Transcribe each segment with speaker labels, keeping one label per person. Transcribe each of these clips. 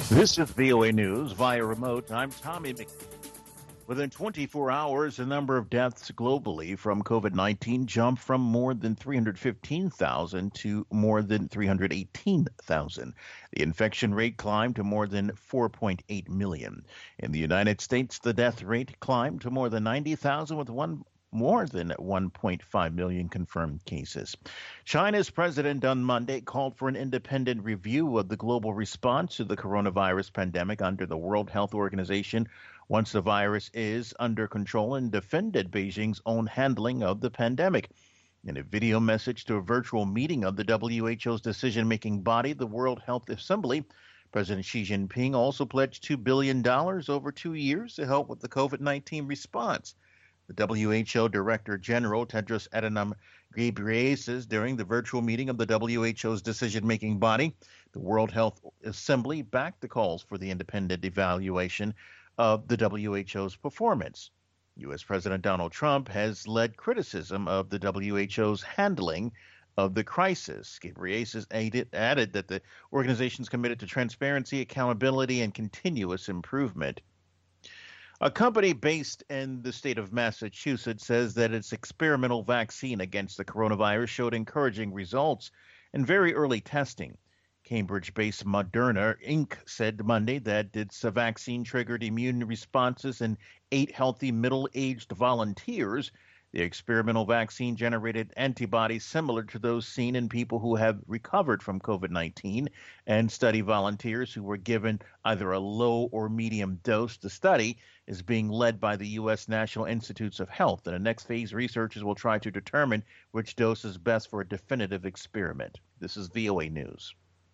Speaker 1: This is VOA News via remote. I'm Tommy McNeil. Within 24 hours, the number of deaths globally from COVID-19 jumped from more than 315,000 to more than 318,000. The infection rate climbed to more than 4.8 million. In the United States, the death rate climbed to more than 90,000 with more than 1.5 million confirmed cases. China's president on Monday called for an independent review of the global response to the coronavirus pandemic under the World Health Organization once the virus is under control, and defended Beijing's own handling of the pandemic. In a video message to a virtual meeting of the WHO's decision-making body, the World Health Assembly, President Xi Jinping also pledged $2 billion over 2 years to help with the COVID-19 response. The WHO Director General Tedros Adhanom Ghebreyesus, during the virtual meeting of the WHO's decision-making body, the World Health Assembly, backed the calls for the independent evaluation of the WHO's performance. U.S. President Donald Trump has led criticism of the WHO's handling of the crisis. Ghebreyesus added that the organization is committed to transparency, accountability, and continuous improvement. A company based in the state of Massachusetts says that its experimental vaccine against the coronavirus showed encouraging results in very early testing. Cambridge-based Moderna, Inc. said Monday that its vaccine triggered immune responses in 8 healthy middle-aged volunteers. The experimental vaccine generated antibodies similar to those seen in people who have recovered from COVID-19 and study volunteers who were given either a low or medium dose. The study is being led by the U.S. National Institutes of Health. In the next phase, researchers will try to determine which dose is best for a definitive experiment. This is VOA News.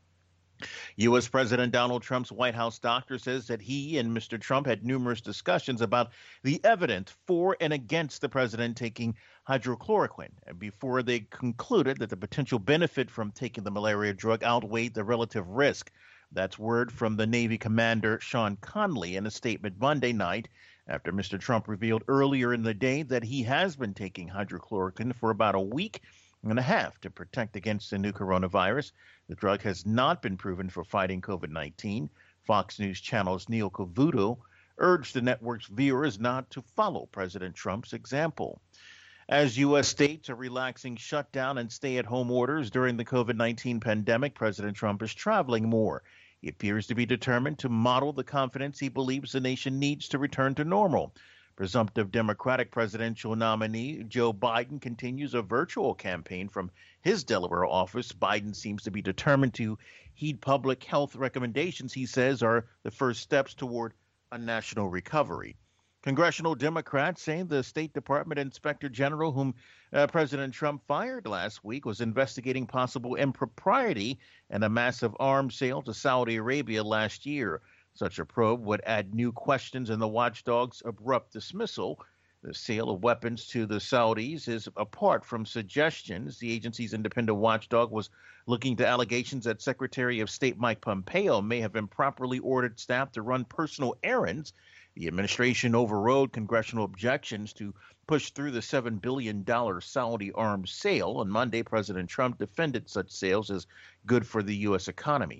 Speaker 1: U.S. President Donald Trump's White House doctor says that he and Mr. Trump had numerous discussions about the evidence for and against the president taking hydrochloroquine before they concluded that the potential benefit from taking the malaria drug outweighed the relative risk. That's word from the Navy commander Sean Conley in a statement Monday night after Mr. Trump revealed earlier in the day that he has been taking hydrochloroquine for about a week and a half to protect against the new coronavirus. The drug has not been proven for fighting COVID-19. Fox News Channel's Neil Cavuto urged the network's viewers not to follow President Trump's example. As U.S. states are relaxing shutdown and stay-at-home orders during the COVID-19 pandemic, President Trump is traveling more. He appears to be determined to model the confidence he believes the nation needs to return to normal. Presumptive Democratic presidential nominee Joe Biden continues a virtual campaign from his Delaware office. Biden seems to be determined to heed public health recommendations he says are the first steps toward a national recovery. Congressional Democrats say the State Department Inspector General, whom President Trump fired last week, was investigating possible impropriety in a massive arms sale to Saudi Arabia last year. Such a probe would add new questions in the watchdog's abrupt dismissal. The sale of weapons to the Saudis is apart from suggestions. The agency's independent watchdog was looking to allegations that Secretary of State Mike Pompeo may have improperly ordered staff to run personal errands. The administration overrode congressional objections to push through the $7 billion Saudi arms sale. On Monday, President Trump defended such sales as good for the U.S. economy.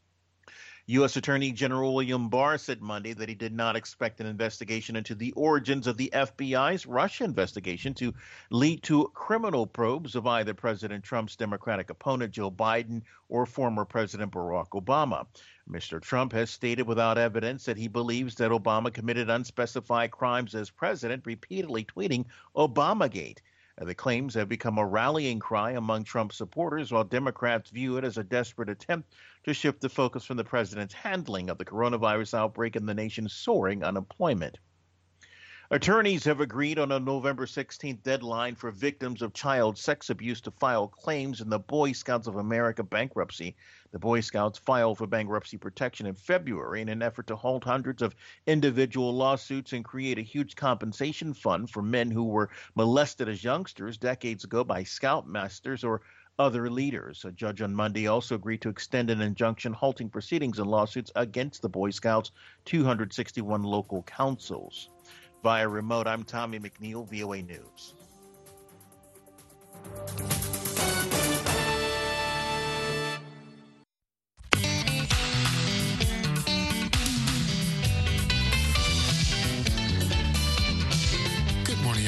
Speaker 1: U.S. Attorney General William Barr said Monday that he did not expect an investigation into the origins of the FBI's Russia investigation to lead to criminal probes of either President Trump's Democratic opponent, Joe Biden, or former President Barack Obama. Mr. Trump has stated without evidence that he believes that Obama committed unspecified crimes as president, repeatedly tweeting Obamagate. The claims have become a rallying cry among Trump supporters, while Democrats view it as a desperate attempt to shift the focus from the president's handling of the coronavirus outbreak and the nation's soaring unemployment. Attorneys have agreed on a November 16th deadline for victims of child sex abuse to file claims in the Boy Scouts of America bankruptcy. The Boy Scouts filed for bankruptcy protection in February in an effort to halt hundreds of individual lawsuits and create a huge compensation fund for men who were molested as youngsters decades ago by scoutmasters or other leaders. A judge on Monday also agreed to extend an injunction halting proceedings and lawsuits against the Boy Scouts' 261 local councils. Via remote, I'm Tommy McNeil, VOA News.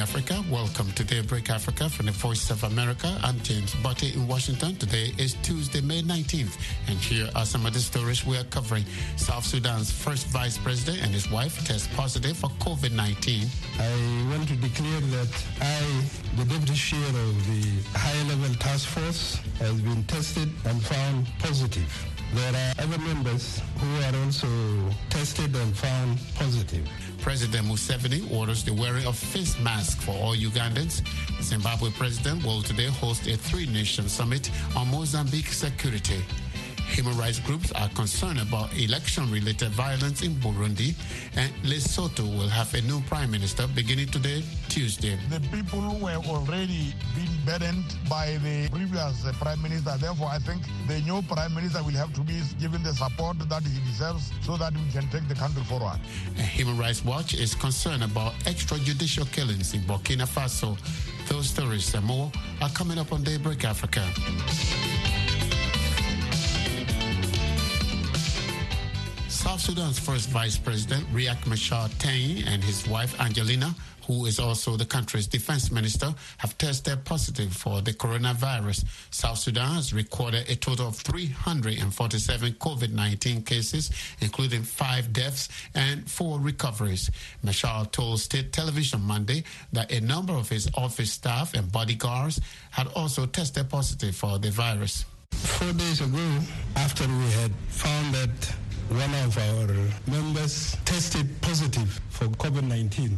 Speaker 2: Africa. Welcome to Daybreak Africa from the Voice of America. I'm James Botte in Washington. Today is Tuesday, May 19th, and here are some of the stories we are covering. South Sudan's first vice president and his wife test positive for COVID-19.
Speaker 3: I want to declare that the deputy chair of the high-level task force, has been tested and found positive. There are other members who are also tested and found positive.
Speaker 2: President Museveni orders the wearing of face masks for all Ugandans. The Zimbabwe president will today host a three-nation summit on Mozambique security. Human rights groups are concerned about election-related violence in Burundi, and Lesotho will have a new prime minister beginning today, Tuesday.
Speaker 4: The people were already being burdened by the previous prime minister. Therefore, I think the new prime minister will have to be given the support that he deserves so that we can take the country forward.
Speaker 2: Human Rights Watch is concerned about extrajudicial killings in Burkina Faso. Those stories and more are coming up on Daybreak Africa. South Sudan's first vice president, Riek Machar Tene, and his wife, Angelina, who is also the country's defense minister, have tested positive for the coronavirus. South Sudan has recorded a total of 347 COVID-19 cases, including 5 deaths and 4 recoveries. Machar told state television Monday that a number of his office staff and bodyguards had also tested positive for the virus.
Speaker 3: 4 days ago, after we had found that one of our members tested positive for COVID-19,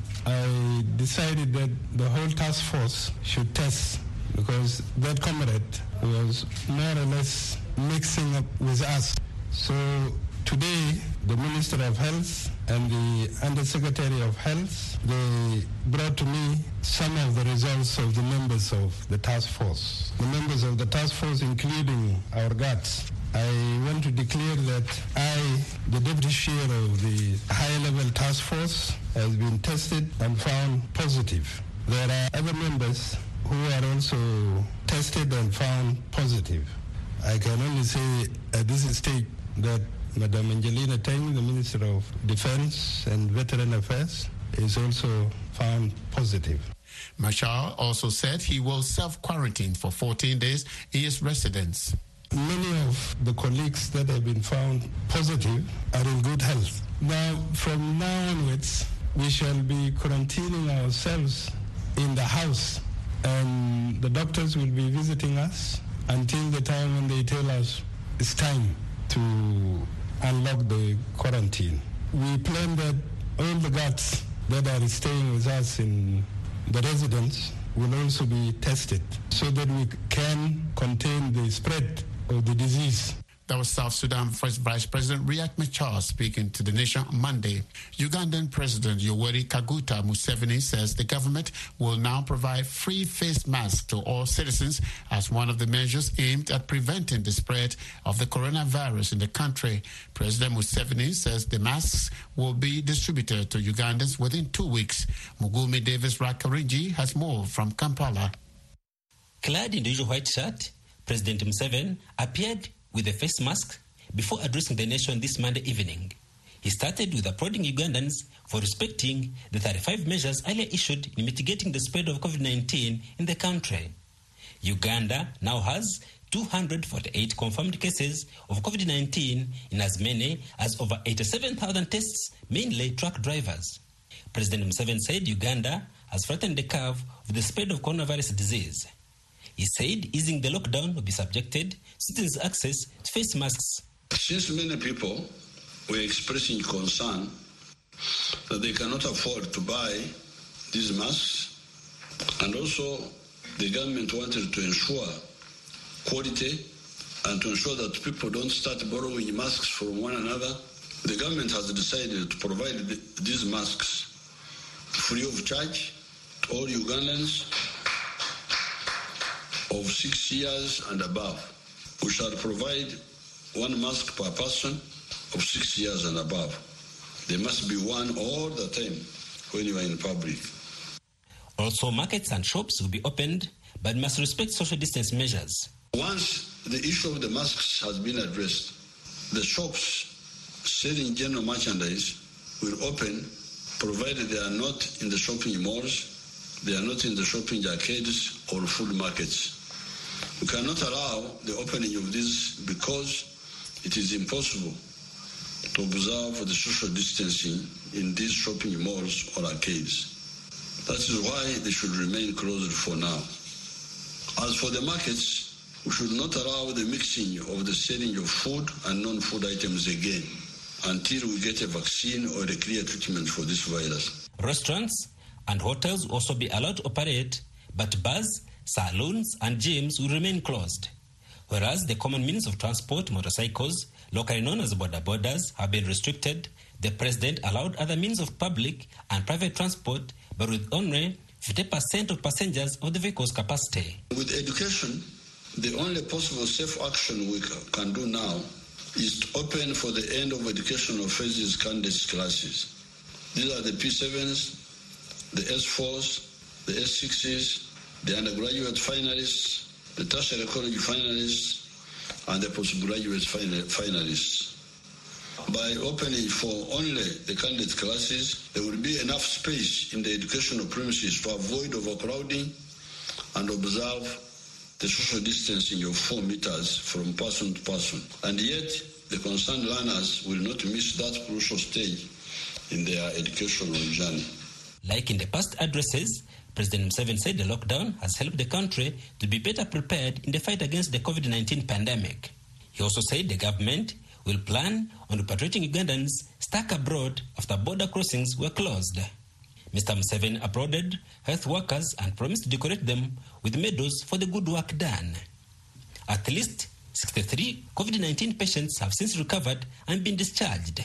Speaker 3: I decided that the whole task force should test, because that comrade was more or less mixing up with us. So today, the Minister of Health and the Undersecretary of Health, they brought to me some of the results of the members of the task force. The members of the task force, including our guards. I want to declare that the deputy chair of the high-level task force, has been tested and found positive. There are other members who are also tested and found positive. I can only say at this stage that Madam Angelina Tene, the Minister of Defense and Veteran Affairs, is also found positive.
Speaker 2: Machar also said he will self-quarantine for 14 days in his residence.
Speaker 3: Many of the colleagues that have been found positive are in good health. Now, from now onwards, we shall be quarantining ourselves in the house, and the doctors will be visiting us until the time when they tell us it's time to unlock the quarantine. We plan that all the guards that are staying with us in the residence will also be tested so that we can contain the spread of the disease.
Speaker 2: That was South Sudan First Vice President Riek Machar speaking to the nation Monday. Ugandan President Yoweri Kaguta Museveni says the government will now provide free face masks to all citizens as one of the measures aimed at preventing the spread of the coronavirus in the country. President Museveni says the masks will be distributed to Ugandans within 2 weeks. Mugumi Davis Rakarinji has more from Kampala.
Speaker 5: Clad in the usual white shirt, President Museveni appeared with a face mask before addressing the nation this Monday evening. He started with applauding Ugandans for respecting the 35 measures earlier issued in mitigating the spread of COVID-19 in the country. Uganda now has 248 confirmed cases of COVID-19 in as many as over 87,000 tests, mainly truck drivers. President Museveni said Uganda has flattened the curve of the spread of coronavirus disease. He said easing the lockdown will be subjected citizens' access to face masks.
Speaker 6: Since many people were expressing concern that they cannot afford to buy these masks, and also the government wanted to ensure quality and to ensure that people don't start borrowing masks from one another, the government has decided to provide these masks free of charge to all Ugandans of 6 years and above. We shall provide 1 mask per person of 6 years and above. There must be one all the time when you are in public.
Speaker 5: Also, markets and shops will be opened, but must respect social distance measures.
Speaker 6: Once the issue of the masks has been addressed, the shops selling general merchandise will open, provided they are not in the shopping malls They are not in the shopping arcades or food markets. We cannot allow the opening of this because it is impossible to observe the social distancing in these shopping malls or arcades. That is why they should remain closed for now. As for the markets, we should not allow the mixing of the selling of food and non-food items again until we get a vaccine or a clear treatment for this virus.
Speaker 5: Restaurants and hotels will also be allowed to operate, but bars, saloons and gyms will remain closed. Whereas the common means of transport, motorcycles, locally known as border borders, have been restricted, the president allowed other means of public and private transport, but with only 50% of passengers of the vehicle's capacity.
Speaker 6: With education, the only possible safe action we can do now is to open for the end of educational phases candidates classes. These are the P7s, the S4s, the S6s, the undergraduate finalists, the tertiary college finalists, and the postgraduate finalists. By opening for only the candidate classes, there will be enough space in the educational premises to avoid overcrowding and observe the social distancing of 4 meters from person to person. And yet, the concerned learners will not miss that crucial stage in their educational journey.
Speaker 5: Like in the past addresses, President Museveni said the lockdown has helped the country to be better prepared in the fight against the COVID-19 pandemic. He also said the government will plan on repatriating Ugandans stuck abroad after border crossings were closed. Mr. Museveni applauded health workers and promised to decorate them with medals for the good work done. At least 63 COVID-19 patients have since recovered and been discharged.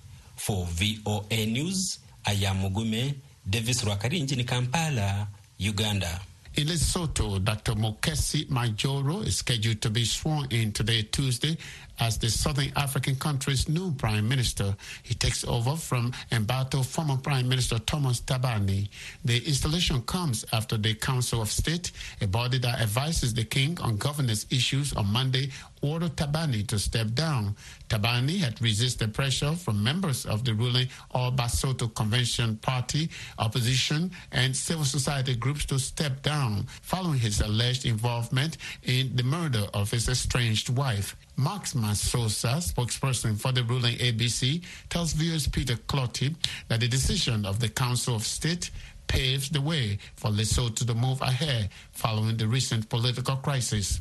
Speaker 5: For VOA News, I am Mugume Davis Rwakarinji in Kampala, Uganda.
Speaker 2: In Lesotho, Dr. Mokesi Majoro is scheduled to be sworn in today, Tuesday, as the Southern African country's new prime minister. He takes over from embattled former Prime Minister Thomas Thabane. The installation comes after the Council of State, a body that advises the king on governance issues, on Monday ordered Thabane to step down. Thabane had resisted pressure from members of the ruling All Basotho Convention Party, opposition, and civil society groups to step down following his alleged involvement in the murder of his estranged wife. Max Masosa, spokesperson for the ruling ABC, tells viewers Peter Clotty that the decision of the Council of State paves the way for Lesotho to move ahead following the recent political crisis.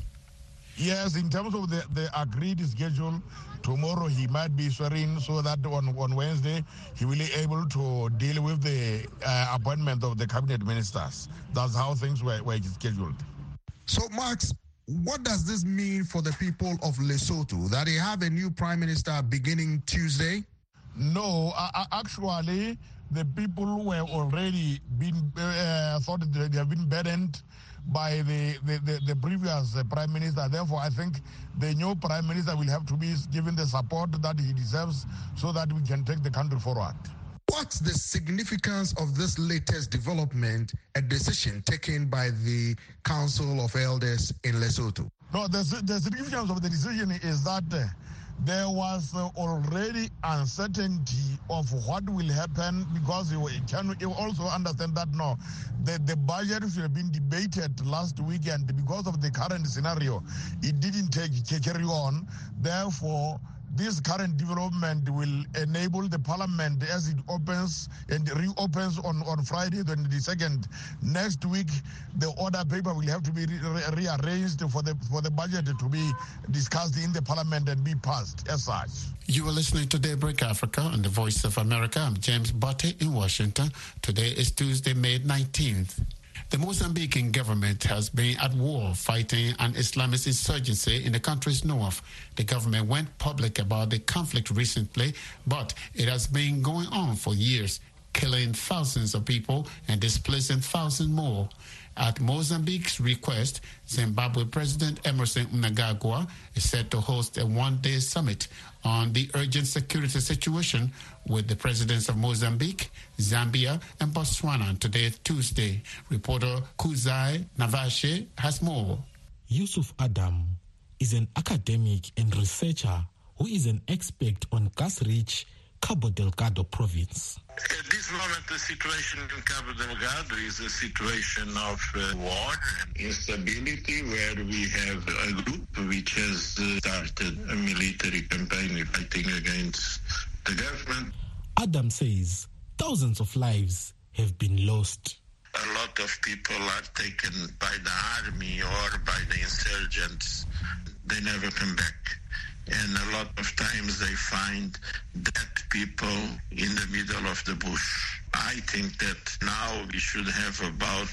Speaker 4: Yes, in terms of the agreed schedule, tomorrow he might be swearing so that on Wednesday he will be able to deal with the appointment of the cabinet ministers. That's how things were scheduled.
Speaker 7: So, Max, what does this mean for the people of Lesotho, that they have a new prime minister beginning Tuesday?
Speaker 4: No, actually, the people were already been thought that they have been burdened by the previous prime minister. Therefore, I think the new prime minister will have to be given the support that he deserves so that we can take the country forward.
Speaker 7: What's the significance of this latest development, a decision taken by the Council of Elders in Lesotho?
Speaker 4: No, the significance of the decision is that there was already uncertainty of what will happen, because you also understand that the budget should have been debated last weekend. Because of the current scenario, it didn't carry on. Therefore, this current development will enable the parliament, as it opens and reopens on Friday, the 2nd. Next week, the order paper will have to be rearranged for the budget to be discussed in the parliament and be passed as such.
Speaker 2: You are listening to Daybreak Africa on the Voice of America. I'm James Botte in Washington. Today is Tuesday, May 19th. The Mozambican government has been at war fighting an Islamist insurgency in the country's north. The government went public about the conflict recently, but it has been going on for years, killing thousands of people and displacing thousands more. At Mozambique's request, Zimbabwe President Emerson Mnangagwa is set to host a one-day summit on the urgent security situation with the presidents of Mozambique, Zambia, and Botswana today, Tuesday. Reporter Kuzai Navashe has more.
Speaker 8: Yusuf Adam is an academic and researcher who is an expert on gas-rich Cabo Delgado province.
Speaker 6: This
Speaker 9: this moment, the situation in Cabo Delgado is a situation of war and instability, where we have a group which has started a military campaign fighting against the government.
Speaker 8: Adam says thousands of lives have been lost.
Speaker 9: A lot of people are taken by the army or by the insurgents. They never come back. And a lot of times they find dead people in the middle of the bush. I think that now we should have about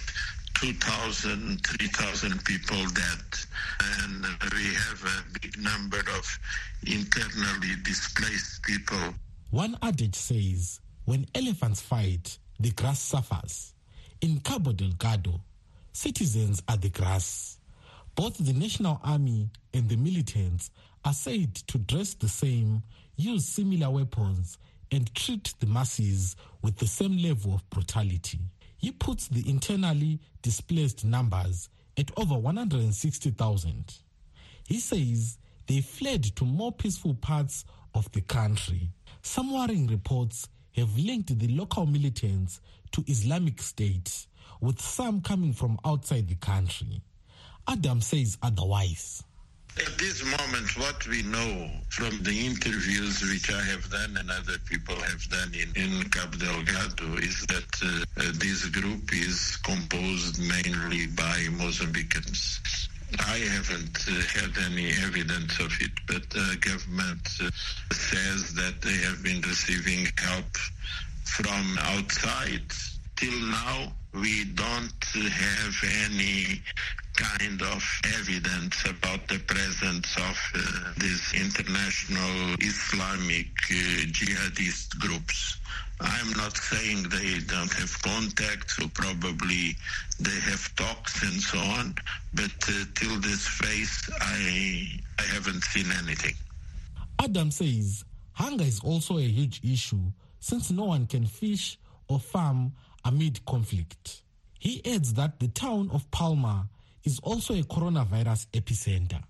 Speaker 9: 2,000, 3,000 people dead. And we have a big number of internally displaced people.
Speaker 8: One adage says, when elephants fight, the grass suffers. In Cabo Delgado, citizens are the grass. Both the National Army and the militants are said to dress the same, use similar weapons, and treat the masses with the same level of brutality. He puts the internally displaced numbers at over 160,000. He says they fled to more peaceful parts of the country. Some worrying reports have linked the local militants to Islamic State, with some coming from outside the country. Adam says otherwise.
Speaker 9: At this moment, what we know from the interviews which I have done and other people have done in Cabo Delgado is that this group is composed mainly by Mozambicans. I haven't had any evidence of it, but the government says that they have been receiving help from outside. Till now, we don't have any kind of evidence about the presence of these international Islamic jihadist groups. I'm not saying they don't have contact, so probably they have talks and so on, but till this phase, I haven't seen anything.
Speaker 8: Adam says hunger is also a huge issue since no one can fish or farm amid conflict. He adds that the town of Palma is also a coronavirus epicenter.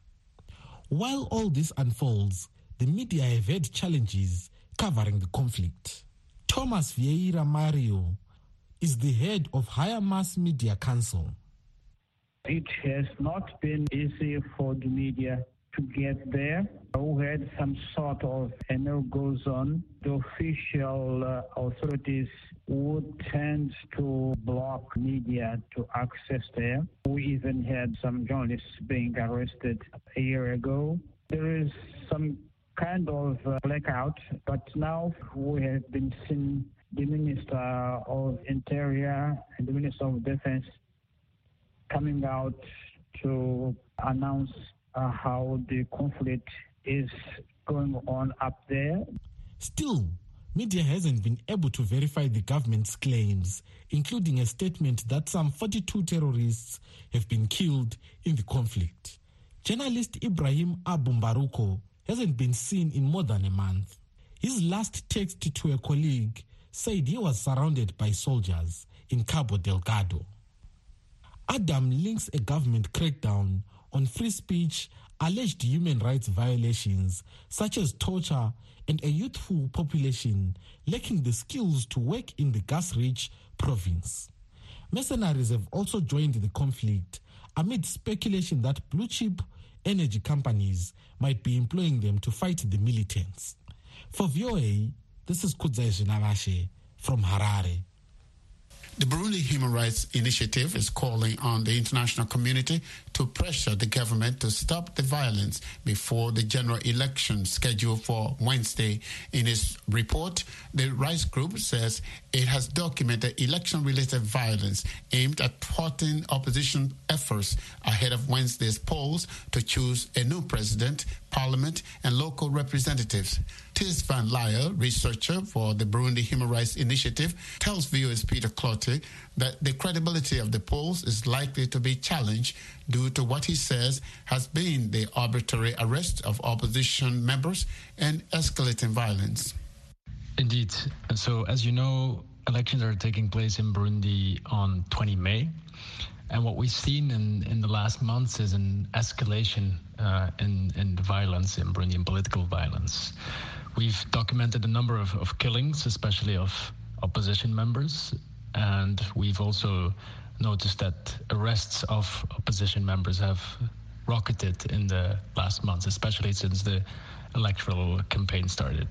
Speaker 8: While all this unfolds, the media have had challenges covering the conflict. Thomas Vieira Mario is the head of Higher Mass Media Council.
Speaker 10: It has not been easy for the media to get there. We had some sort of a no-go zone. The official authorities would tend to block media to access there. We even had some journalists being arrested a year ago. There is some kind of blackout, but now we have been seeing the Minister of Interior and the Minister of Defense coming out to announce how the conflict is going on up there.
Speaker 8: Still, media hasn't been able to verify the government's claims, including a statement that some 42 terrorists have been killed in the conflict. Journalist Ibrahim Abumbaruko hasn't been seen in more than a month. His last text to a colleague said he was surrounded by soldiers in Cabo Delgado. Adam links a government crackdown on free speech, alleged human rights violations such as torture, and a youthful population lacking the skills to work in the gas-rich province. Mercenaries have also joined the conflict amid speculation that blue-chip energy companies might be employing them to fight the militants. For VOA, this is Kudzai Jinabashe from Harare.
Speaker 2: The Burundi Human Rights Initiative is calling on the international community to pressure the government to stop the violence before the general election scheduled for Wednesday. In its report, the rights group says it has documented election-related violence aimed at thwarting opposition efforts ahead of Wednesday's polls to choose a new president, parliament, and local representatives. Tis Van Lyle, researcher for the Burundi Human Rights Initiative, tells VOA's Peter Clotte that the credibility of the polls is likely to be challenged due to what he says has been the arbitrary arrest of opposition members and escalating violence.
Speaker 11: Indeed. So, as you know, elections are taking place in Burundi on 20 May. And what we've seen in the last months is an escalation in the violence in Burundi, in political violence. We've documented a number of killings, especially of opposition members. And we've also noticed that arrests of opposition members have rocketed in the last months, especially since the electoral campaign started.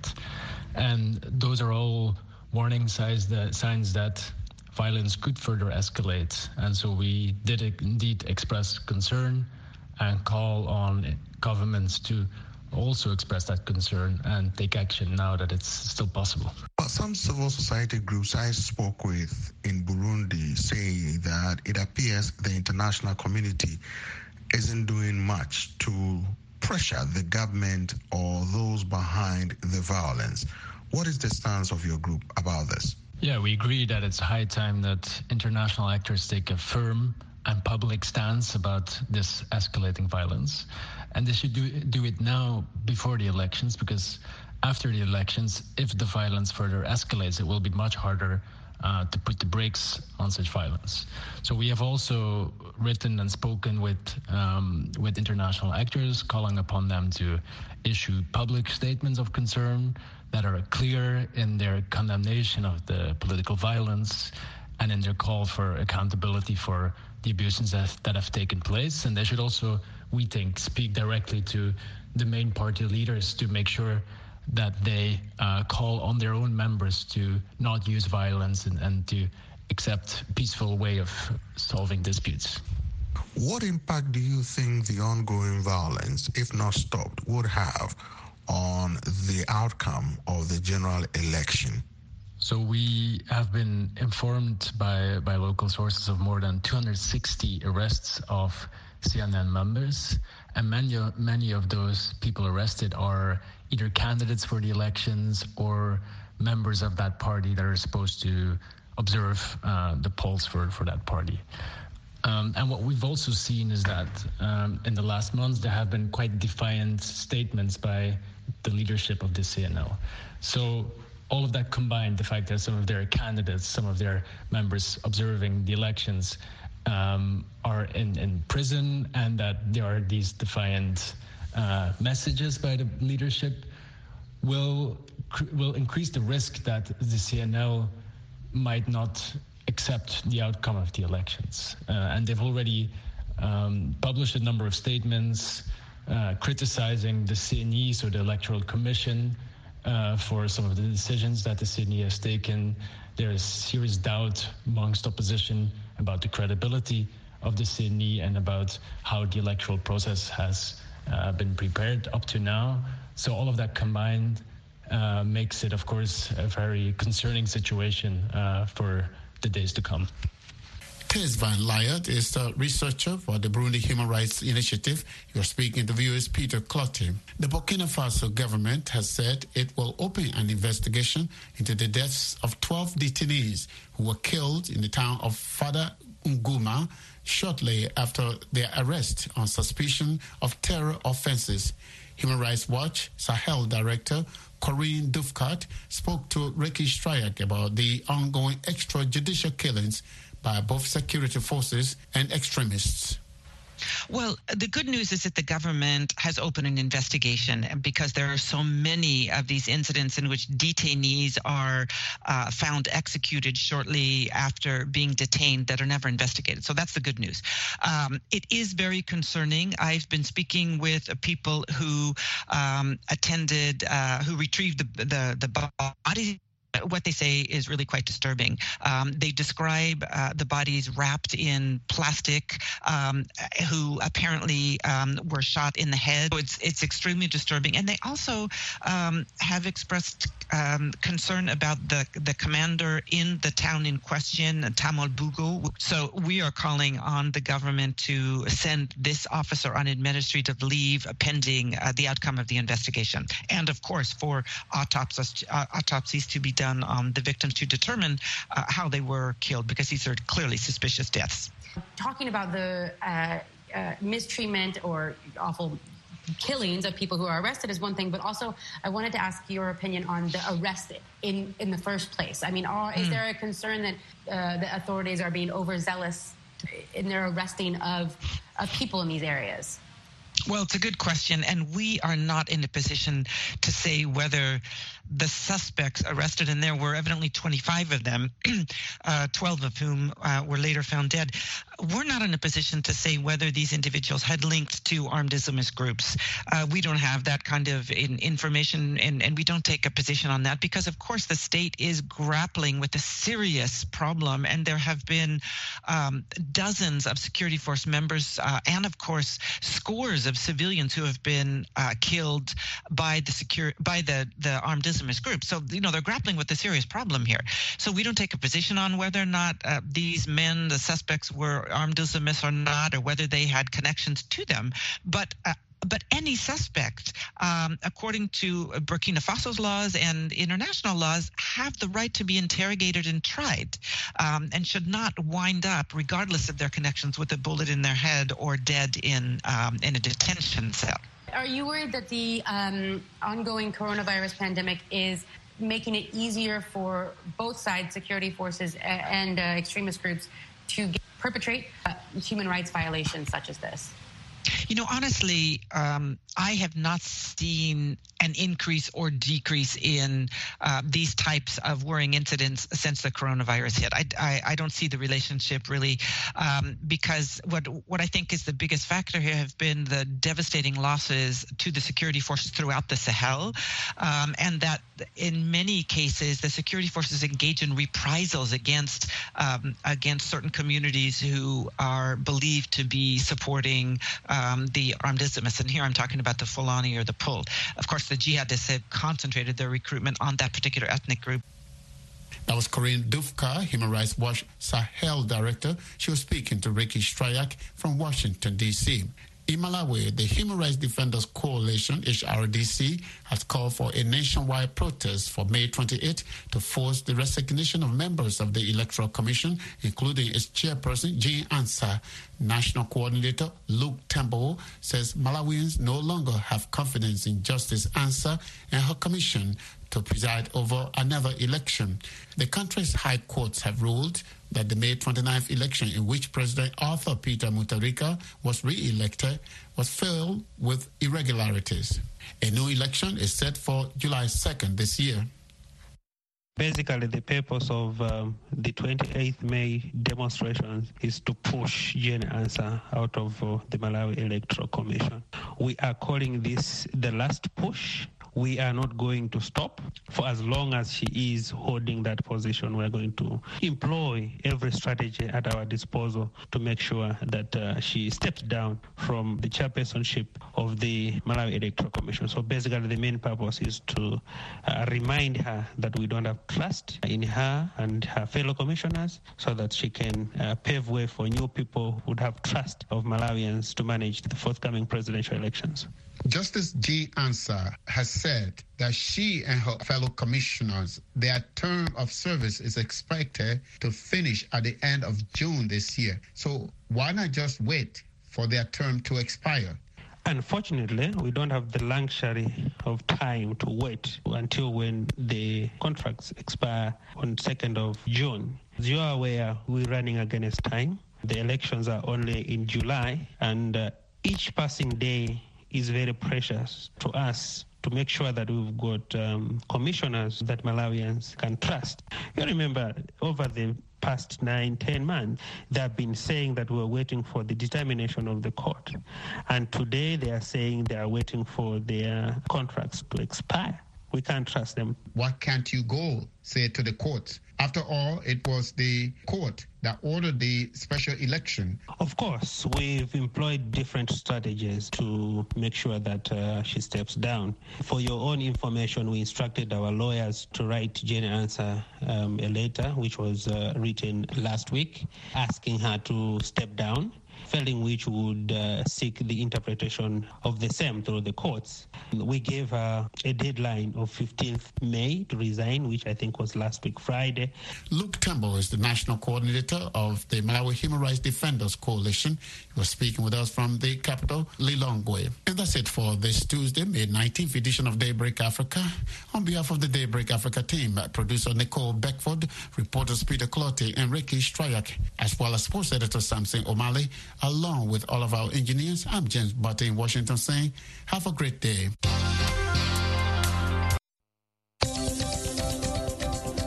Speaker 11: And those are all warning signs that violence could further escalate. And so we did indeed express concern and call on governments to also express that concern and take action now that it's still possible.
Speaker 7: Some civil society groups I spoke with in Burundi say that it appears the international community isn't doing much to pressure the government or those behind the violence. What is the stance of your group about this?
Speaker 11: Yeah, we agree that it's high time that international actors take a firm and public stance about this escalating violence. And they should do it now before the elections, because after the elections, if the violence further escalates, it will be much harder to put the brakes on such violence. So we have also written and spoken with international actors, calling upon them to issue public statements of concern that are clear in their condemnation of the political violence and in their call for accountability for the abuses that have taken place. And they should also, we think, speak directly to the main party leaders to make sure that they call on their own members to not use violence and to accept a peaceful way of solving disputes.
Speaker 7: What impact do you think the ongoing violence, if not stopped, would have on the outcome of the general election?
Speaker 11: So we have been informed by local sources of more than 260 arrests of CNN members, and many of those people arrested are either candidates for the elections or members of that party that are supposed to observe the polls for that party. And what we've also seen is that in the last months there have been quite defiant statements by the leadership of the CNL. So all of that combined, the fact that some of their candidates, some of their members observing the elections are in prison, and that there are these defiant messages by the leadership, will increase the risk that the CNL might not accept the outcome of the elections. And they've already published a number of statements criticizing the CNE, so the Electoral Commission, for some of the decisions that the CNE has taken. There is serious doubt amongst opposition about the credibility of the CNE and about how the electoral process has been prepared up to now. So all of that combined makes it, of course, a very concerning situation for the days to come.
Speaker 2: Tess Van Liert is the researcher for the Burundi Human Rights Initiative. You're speaking to viewers Peter Clottey. The Burkina Faso government has said it will open an investigation into the deaths of 12 detainees who were killed in the town of Fada Nguma shortly after their arrest on suspicion of terror offenses. Human Rights Watch Sahel Director Corinne Dufkat spoke to Ricky Stryak about the ongoing extrajudicial killings by both security forces and extremists.
Speaker 12: Well, the good news is that the government has opened an investigation because there are so many of these incidents in which detainees are found executed shortly after being detained that are never investigated. So that's the good news. It is very concerning. I've been speaking with people who who retrieved the bodies. What they say is really quite disturbing. They describe the bodies wrapped in plastic, who apparently were shot in the head. So it's extremely disturbing. And they also have expressed concern about the commander in the town in question, Tamal Bugo. So we are calling on the government to send this officer on administrative leave pending the outcome of the investigation. And of course, for autopsies to be done on the victims to determine how they were killed, because these are clearly suspicious deaths.
Speaker 13: Talking about the mistreatment or awful killings of people who are arrested is one thing, but also I wanted to ask your opinion on the arrested in the first place. I mean, is there a concern that the authorities are being overzealous in their arresting of people in these areas?
Speaker 12: Well, it's a good question, and we are not in a position to say whether the suspects arrested, and there were evidently 25 of them, 12 of whom were later found dead. We're not in a position to say whether these individuals had linked to armed Islamist groups. We don't have that kind of information, and we don't take a position on that because, of course, the state is grappling with a serious problem, and there have been dozens of security force members and, of course, scores of civilians who have been killed by the armed Islamist group. So, they're grappling with a serious problem here. So we don't take a position on whether or not these men, the suspects, were armed Islamists or not, or whether they had connections to them. But any suspect, according to Burkina Faso's laws and international laws, have the right to be interrogated and tried, and should not wind up, regardless of their connections, with a bullet in their head or dead in a detention cell.
Speaker 13: Are you worried that the ongoing coronavirus pandemic is making it easier for both sides, security forces and extremist groups, to perpetrate human rights violations such as this?
Speaker 12: Honestly, I have not seen an increase or decrease in these types of worrying incidents since the coronavirus hit. I don't see the relationship really, because what I think is the biggest factor here have been the devastating losses to the security forces throughout the Sahel, and that in many cases the security forces engage in reprisals against certain communities who are believed to be supporting the armed Islamists. And here I'm talking about the Fulani or the Pul. Of course, the jihadists have concentrated their recruitment on that particular ethnic group.
Speaker 2: That was Corinne Dufka, Human Rights Watch Sahel Director. She was speaking to Ricky Strayak from Washington, D.C. In Malawi, the Human Rights Defenders Coalition, HRDC, has called for a nationwide protest for May 28 to force the resignation of members of the Electoral Commission, including its chairperson, Jean Ansah. National Coordinator Luke Tembo says Malawians no longer have confidence in Justice Ansah and her commission to preside over another election. The country's high courts have ruled that the May 29th election, in which President Arthur Peter Mutharika was re-elected, was filled with irregularities. A new election is set for July 2nd this year.
Speaker 14: Basically, the purpose of the 28th May demonstrations is to push Jean Ansah out of the Malawi Electoral Commission. We are calling this the last push. We are not going to stop. For as long as she is holding that position, we are going to employ every strategy at our disposal to make sure that she steps down from the chairpersonship of the Malawi Electoral Commission. So basically, the main purpose is to remind her that we don't have trust in her and her fellow commissioners, so that she can pave way for new people who would have trust of Malawians to manage the forthcoming presidential elections.
Speaker 2: Justice Jean Ansah has said that she and her fellow commissioners, their term of service is expected to finish at the end of June this year. So why not just wait for their term to expire?
Speaker 14: Unfortunately, we don't have the luxury of time to wait until when the contracts expire on 2nd of June. As you are aware, we're running against time. The elections are only in July, and each passing day is very precious to us to make sure that we've got commissioners that Malawians can trust. You remember, over the past 9-10 months, they have been saying that we're waiting for the determination of the court. And today they are saying they are waiting for their contracts to expire. We can't trust them.
Speaker 2: Why can't you go, say, to the court? After all, it was the court that ordered the special election.
Speaker 14: Of course, we've employed different strategies to make sure that she steps down. For your own information, we instructed our lawyers to write Jean Ansah a letter, which was written last week, asking her to step down, failing which would seek the interpretation of the same through the courts. We gave her a deadline of 15th May to resign, which I think was last week, Friday.
Speaker 2: Luke Tembo is the national coordinator of the Malawi Human Rights Defenders Coalition. He was speaking with us from the capital, Lilongwe. And that's it for this Tuesday, May 19th edition of Daybreak Africa. On behalf of the Daybreak Africa team, producer Nicole Beckford, reporters Peter Clottey and Ricky Strayak, as well as sports editor Samson O'Malley, Along with all of our engineers, I'm James Butte in Washington saying, have a great day.